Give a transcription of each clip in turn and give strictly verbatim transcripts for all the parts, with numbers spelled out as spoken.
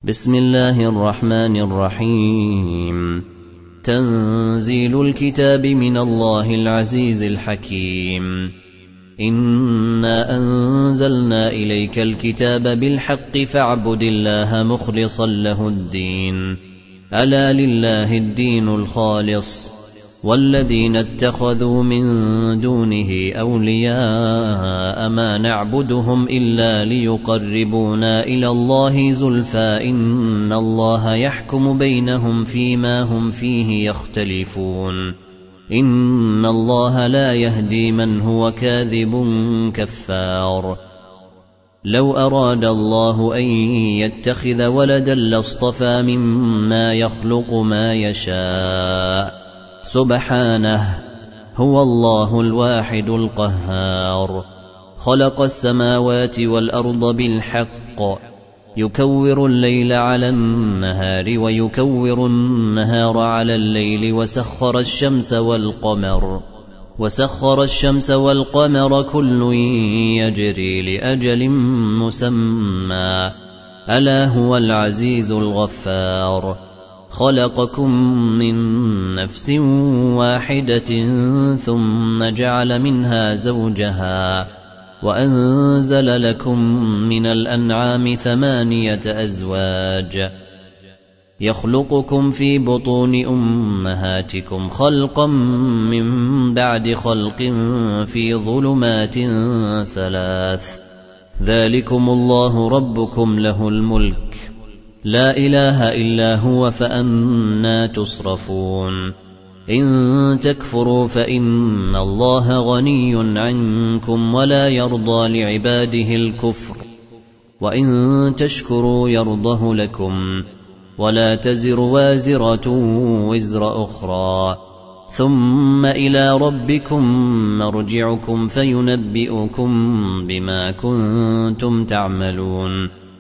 بسم الله الرحمن الرحيم. تنزيل الكتاب من الله العزيز الحكيم. إنا أنزلنا إليك الكتاب بالحق فاعبد الله مخلصا له الدين، ألا لله الدين الخالص، والذين اتخذوا من دونه أولياء ما نعبدهم إلا ليقربونا إلى الله زلفى إن الله يحكم بينهم فيما هم فيه يختلفون، إن الله لا يهدي من هو كاذب كفار. لو أراد الله أن يتخذ ولدا لاصطفى مما يخلق ما يشاء، سبحانه، هو الله الواحد القهار. خلق السماوات والأرض بالحق، يكور الليل على النهار ويكور النهار على الليل، وسخر الشمس والقمر وسخر الشمس والقمر كل يجري لأجل مسمى، ألا هو العزيز الغفار. خلقكم من نفس واحدة ثم جعل منها زوجها، وأنزل لكم من الأنعام ثمانية أزواج، يخلقكم في بطون أمهاتكم خلقا من بعد خلق في ظلمات ثلاث، ذلكم الله ربكم له الملك، لا إله إلا هو، فأنى تصرفون. إن تكفروا فإن الله غني عنكم ولا يرضى لعباده الكفر، وإن تشكروا يرضه لكم، ولا تزر وازرة وزر أخرى، ثم إلى ربكم مرجعكم فينبئكم بما كنتم تعملون،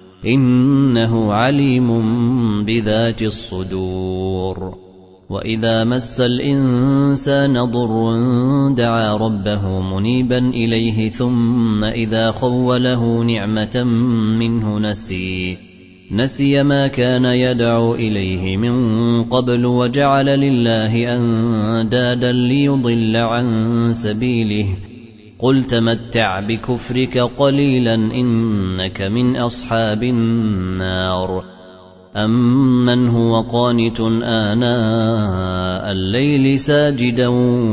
إنه عليم بذات الصدور. وإذا مس الإنسان ضر دعا ربه منيبا إليه، ثم إذا خوله نعمة منه نسي نسي ما كان يدعو إليه من قبل، وجعل لله أندادا ليضل عن سبيله. قل تمتع بكفرك قليلا إنك من أصحاب النار. أمن هو قانت آناء الليل ساجدا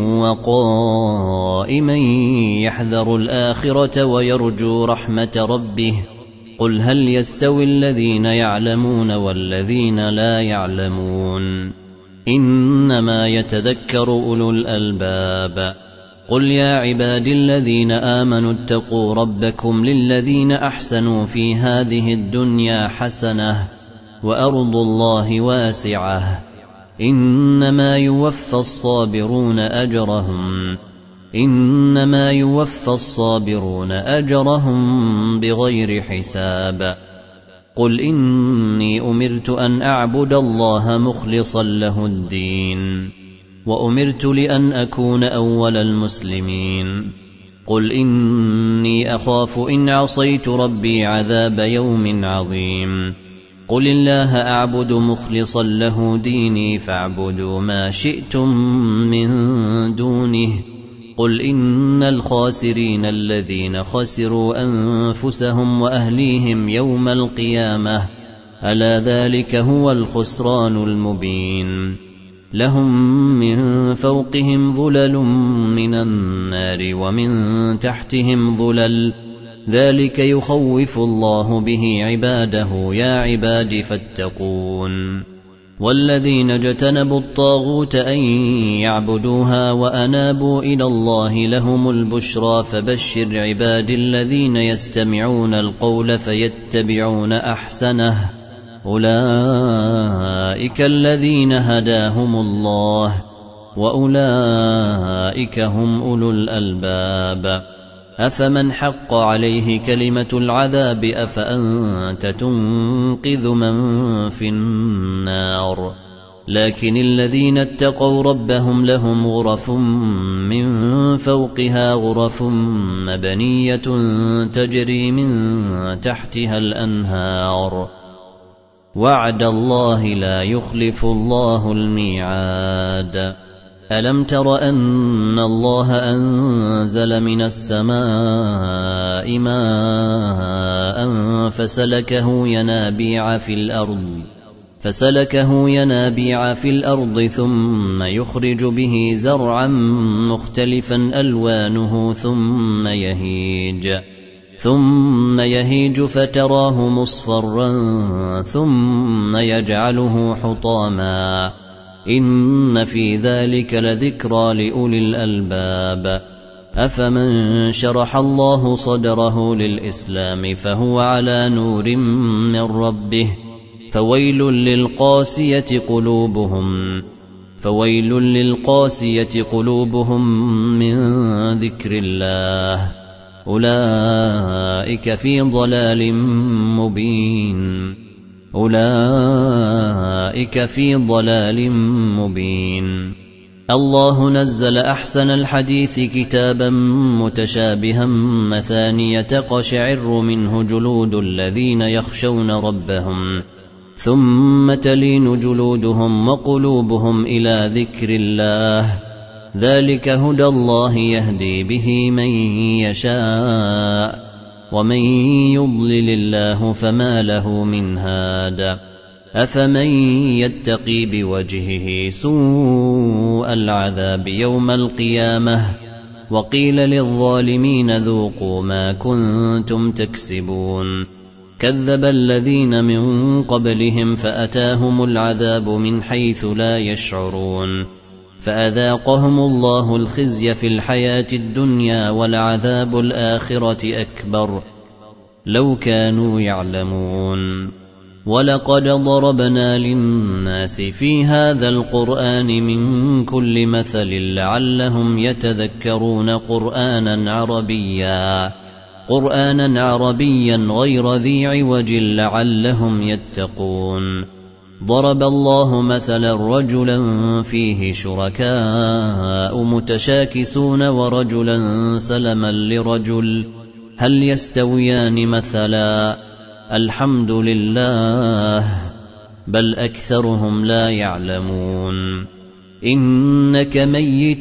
وقائما يحذر الآخرة ويرجو رحمة ربه، قل هل يستوي الذين يعلمون والذين لا يعلمون، إنما يتذكر أولو الألباب. قل يا عبادي الذين آمنوا اتقوا ربكم للذين أحسنوا في هذه الدنيا حسنة، وأرض الله واسعة، إنما يوفى الصابرون أجرهم إنما يوفى الصابرون أجرهم بغير حساب. قل إني أمرت أن أعبد الله مخلصا له الدين، وأمرت لأن أكون أول المسلمين. قل إني أخاف إن عصيت ربي عذاب يوم عظيم. قل الله أعبد مخلصا له ديني فاعبدوا ما شئتم من دونه. قل إن الخاسرين الذين خسروا أنفسهم وأهليهم يوم القيامة، ألا ذلك هو الخسران المبين. لهم من فوقهم ظلل من النار ومن تحتهم ظلل، ذلك يخوف الله به عباده، يا عباد فاتقون. والذين اجتنبوا الطاغوت أن يعبدوها وأنابوا إلى الله لهم البشرى، فبشر عباد الذين يستمعون القول فيتبعون أحسنه، أولئك الذين هداهم الله، وأولئك هم أولو الألباب. أفمن حق عليه كلمة العذاب أفأنت تنقذ من في النار. لكن الذين اتقوا ربهم لهم غرف من فوقها غرف مبنية تجري من تحتها الأنهار، وعد الله لا يخلف الله الميعاد ألم تر أن الله أنزل من السماء ماء فسلكه ينابيع في الأرض فسلكه ينابيع في الأرض ثم يخرج به زرعا مختلفا ألوانه ثم يهيج ثم يهيج فتراه مصفرا ثم يجعله حطاما إن في ذلك لذكرى لأولي الألباب أفمن شرح الله صدره للإسلام فهو على نور من ربه فويل للقاسية قلوبهم فويل للقاسية قلوبهم من ذكر الله أولئك في ضلال مبين أولئك في ضلال مبين الله نزل أحسن الحديث كتابا متشابها مثانية تقشعر منه جلود الذين يخشون ربهم ثم تلين جلودهم وقلوبهم إلى ذكر الله ذلك هدى الله يهدي به من يشاء ومن يضلل الله فما له من هاد أفمن يتقي بوجهه سوء العذاب يوم القيامة وقيل للظالمين ذوقوا ما كنتم تكسبون كذب الذين من قبلهم فأتاهم العذاب من حيث لا يشعرون فأذاقهم الله الخزي في الحياة الدنيا ولعذاب الآخرة أكبر لو كانوا يعلمون ولقد ضربنا للناس في هذا القرآن من كل مثل لعلهم يتذكرون قرآنا عربيا قرآنا عربيا غير ذي عوج لعلهم يتقون ضرب الله مثلا رجلا فيه شركاء متشاكسون ورجلا سلما لرجل هل يستويان مثلا الحمد لله بل أكثرهم لا يعلمون إنك ميت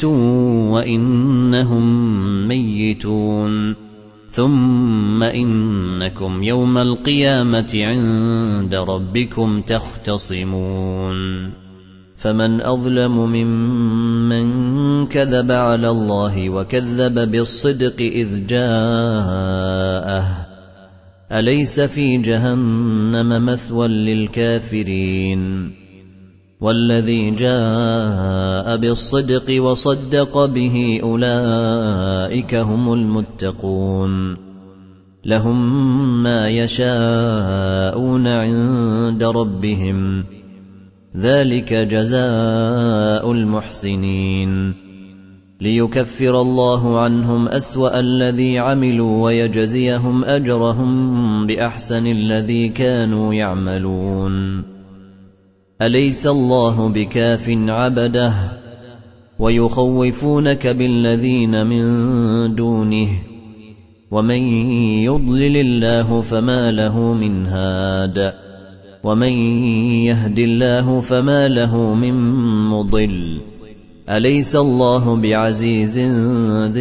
وإنهم ميتون ثم إنكم يوم القيامة عند ربكم تختصمون فمن أظلم ممن كذب على الله وكذب بالصدق إذ جاءه أليس في جهنم مثوى للكافرين والذي جاء بالصدق وصدق به أولئك هم المتقون لهم ما يشاءون عند ربهم ذلك جزاء المحسنين ليكفر الله عنهم أسوأ الذي عملوا ويجزيهم أجرهم بأحسن الذي كانوا يعملون أليس الله بكاف عبده ويخوفونك بالذين من دونه ومن يضلل الله فما له من هاد ومن يهد الله فما له من مضل أليس الله بعزيز ذي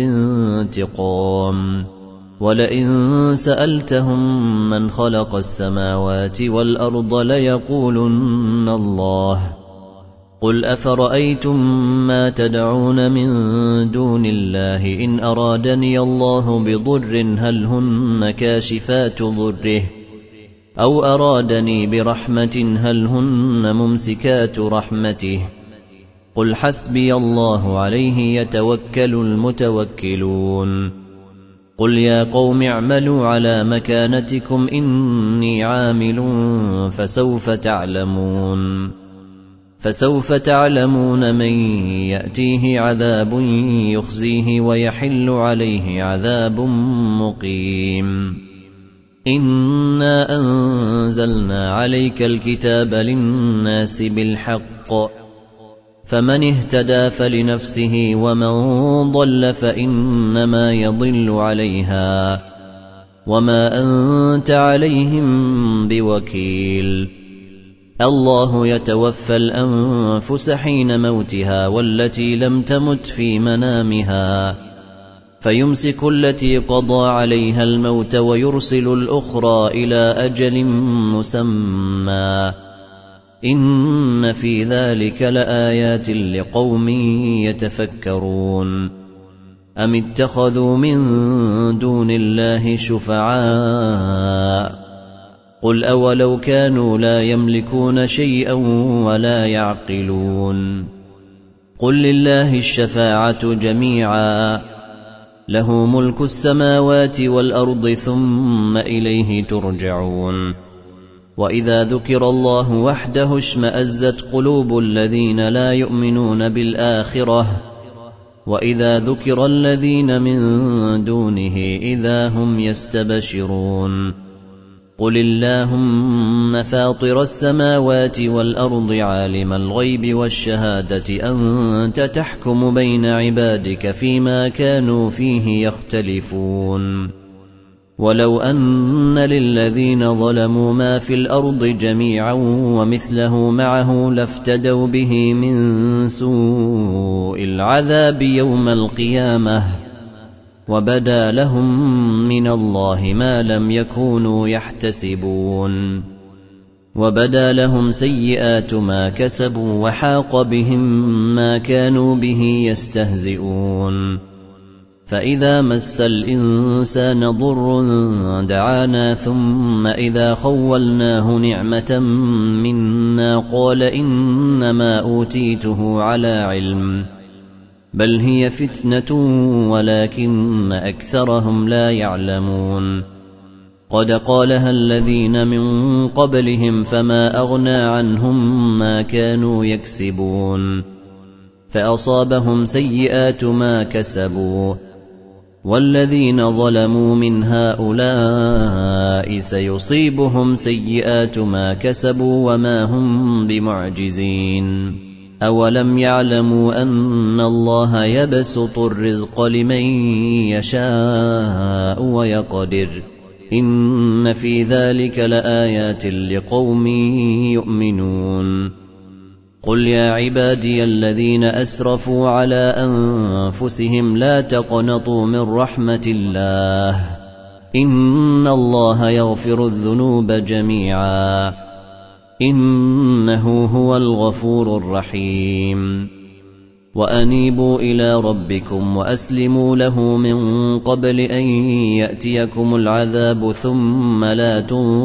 انتقام ولئن سألتهم من خلق السماوات والأرض ليقولن الله قل أفرأيتم ما تدعون من دون الله إن أرادني الله بضر هل هن كاشفات ضره أو أرادني برحمة هل هن ممسكات رحمته قل حسبي الله عليه يتوكل المتوكلون قل يا قوم اعملوا على مكانتكم إني عامل فسوف تعلمون فسوف تعلمون من يأتيه عذاب يخزيه ويحل عليه عذاب مقيم إنا أنزلنا عليك الكتاب للناس بالحق فمن اهتدى فلنفسه ومن ضل فإنما يضل عليها وما أنت عليهم بوكيل الله يتوفى الأنفس حين موتها والتي لم تمت في منامها فيمسك التي قضى عليها الموت ويرسل الأخرى إلى أجل مسمى إن في ذلك لآيات لقوم يتفكرون أم اتخذوا من دون الله شفعاء قل أولو كانوا لا يملكون شيئا ولا يعقلون قل لله الشفاعة جميعا له ملك السماوات والأرض ثم إليه ترجعون وإذا ذكر الله وحده اشمأزت قلوب الذين لا يؤمنون بالآخرة وإذا ذكر الذين من دونه إذا هم يستبشرون قل اللهم فاطر السماوات والأرض عالم الغيب والشهادة أنت تحكم بين عبادك فيما كانوا فيه يختلفون ولو أن للذين ظلموا ما في الأرض جميعا ومثله معه لافتدوا به من سوء العذاب يوم القيامة وبدا لهم من الله ما لم يكونوا يحتسبون وبدا لهم سيئات ما كسبوا وحاق بهم ما كانوا به يستهزئون فإذا مس الإنسان ضر دعانا ثم إذا خولناه نعمة منا قال إنما أوتيته على علم بل هي فتنة ولكن أكثرهم لا يعلمون قد قالها الذين من قبلهم فما أغنى عنهم ما كانوا يكسبون فأصابهم سيئات ما كسبوا والذين ظلموا من هؤلاء سيصيبهم سيئات ما كسبوا وما هم بمعجزين أولم يعلموا أن الله يبسط الرزق لمن يشاء ويقدر إن في ذلك لآيات لقوم يؤمنون قل يا عبادي الذين أسرفوا على أنفسهم لا تقنطوا من رحمة الله إن الله يغفر الذنوب جميعا إنه هو الغفور الرحيم وأنيبوا إلى ربكم وأسلموا له من قبل أن يأتيكم العذاب ثم لا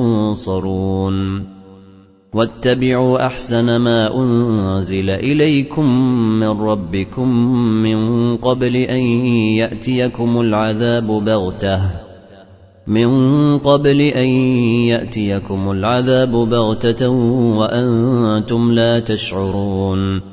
تنصرون واتبعوا أحسن ما أنزل إليكم من ربكم من قبل أن يأتيكم العذاب بغتة من قبل أن يأتيكم العذاب بغتة وأنتم لا تشعرون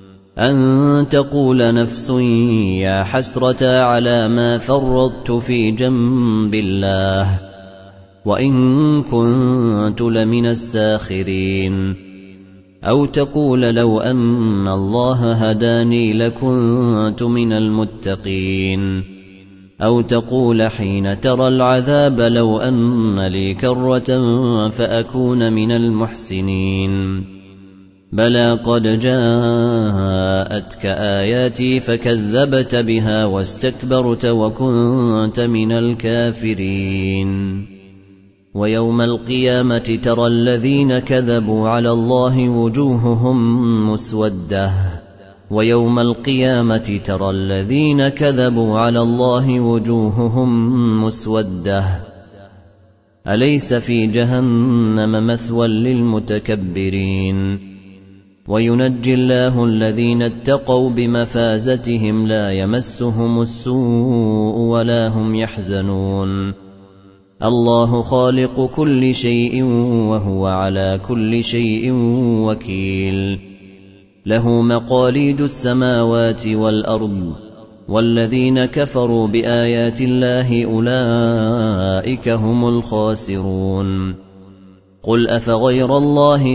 أن تقول نفس يا حسرة على ما فرطت في جنب الله وإن كنت لمن الساخرين أو تقول لو أن الله هداني لكنت من المتقين أو تقول حين ترى العذاب لو أن لي كرة فأكون من المحسنين بلى قد جاءتك آياتي فكذبت بها واستكبرت وكنت من الكافرين ويوم القيامة ترى الذين كذبوا على الله وجوههم مسودة ويوم القيامة ترى الذين كذبوا على الله وجوههم مسودة أليس في جهنم مثوى للمتكبرين وينجي الله الذين اتقوا بمفازتهم لا يمسهم السوء ولا هم يحزنون الله خالق كل شيء وهو على كل شيء وكيل له مقاليد السماوات والأرض والذين كفروا بآيات الله أولئك هم الخاسرون قل أفغير الله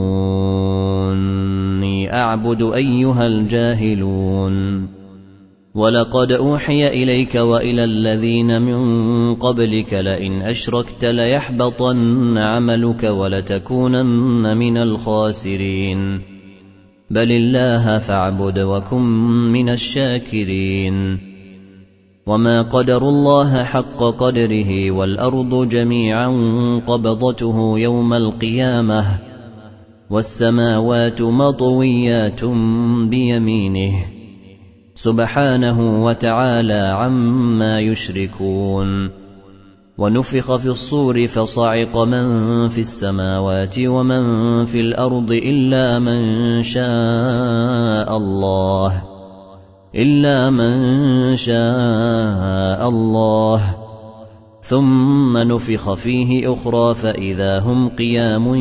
تأمروني أعبد أيها الجاهلون ولقد أوحي إليك وإلى الذين من قبلك لئن أشركت ليحبطن عملك ولتكونن من الخاسرين بل الله فاعبد وكن من الشاكرين وما قدروا الله حق قدره والأرض جميعا قبضته يوم القيامة والسماوات مطويات بيمينه سبحانه وتعالى عما يشركون ونفخ في الصور فصعق من في السماوات ومن في الأرض إلا من شاء الله إلا من شاء الله ثم نفخ فيه أخرى فإذا هم قيام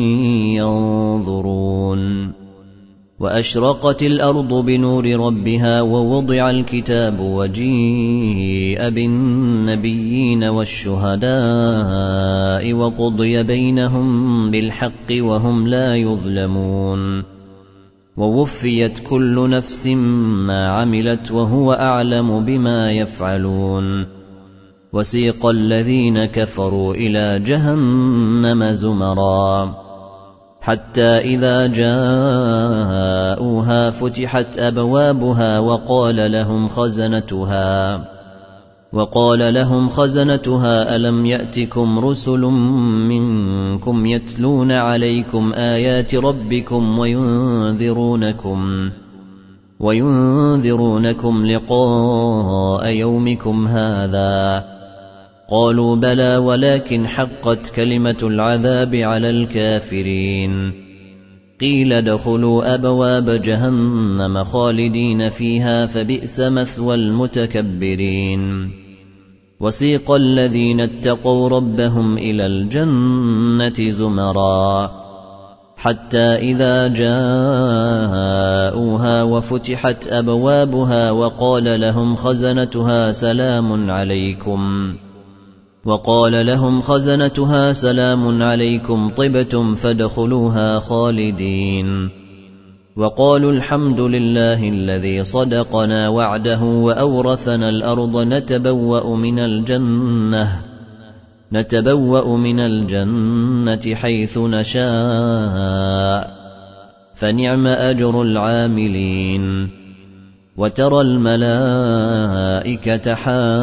ينظرون وأشرقت الأرض بنور ربها ووضع الكتاب وجيء بالنبيين والشهداء وقضي بينهم بالحق وهم لا يظلمون ووفيت كل نفس ما عملت وهو أعلم بما يفعلون وسيق الذين كفروا إلى جهنم زمرا حتى إذا جاءوها فتحت أبوابها وقال لهم خزنتها وقال لهم خزنتها ألم يأتكم رسل منكم يتلون عليكم آيات ربكم وينذرونكم وينذرونكم لقاء يومكم هذا قالوا بلى ولكن حقت كلمة العذاب على الكافرين قيل ادخلوا أبواب جهنم خالدين فيها فبئس مثوى المتكبرين وسيق الذين اتقوا ربهم إلى الجنة زمرا حتى إذا جاءوها وفتحت أبوابها وقال لهم خزنتها سلام عليكم وقال لهم خزنتها سلام عليكم طبتم فادخلوها خالدين وقالوا الحمد لله الذي صدقنا وعده وأورثنا الأرض نتبوأ من الجنة نتبوأ من الجنة حيث نشاء فنعم أجر العاملين وترى الملائكة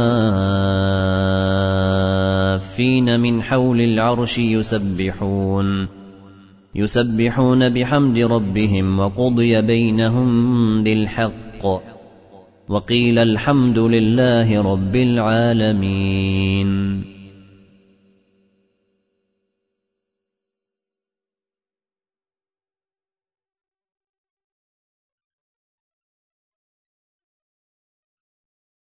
حافين من حول العرش يسبحون يسبحون بحمد ربهم وقضي بينهم بالحق وقيل الحمد لله رب العالمين.